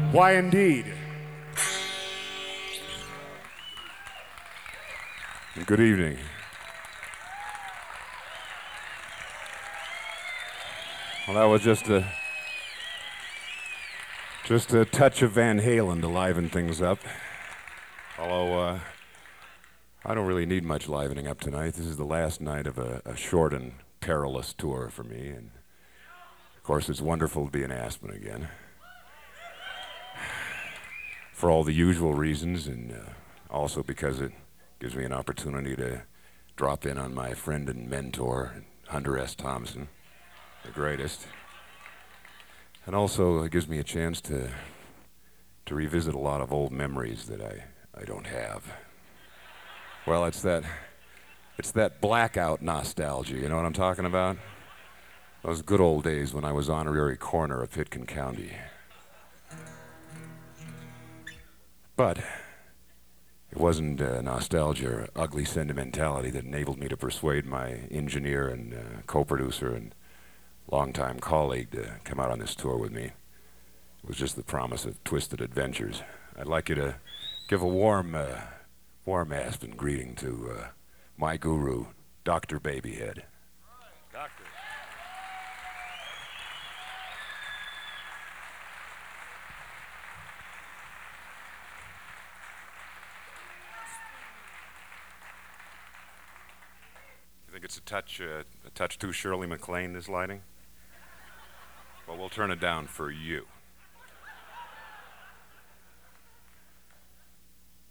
Why, indeed. Good evening. Well, that was just a touch of Van Halen to liven things up. Although I don't really need much livening up tonight. This is the last night of a short and perilous tour for me, and of course it's wonderful to be in Aspen again. For all the usual reasons, and also because it gives me an opportunity to drop in on my friend and mentor, Hunter S. Thompson, the greatest. And also it gives me a chance to revisit a lot of old memories that I don't have. Well, it's that blackout nostalgia, you know what I'm talking about? Those good old days when I was honorary coroner of Pitkin County. But it wasn't nostalgia or ugly sentimentality that enabled me to persuade my engineer and co-producer and longtime colleague to come out on this tour with me. It was just the promise of twisted adventures. I'd like you to give a warm Aspen greeting to my guru, Dr. Babyhead. Doctor. You think it's a touch too Shirley MacLaine, this lighting? Well, we'll turn it down for you.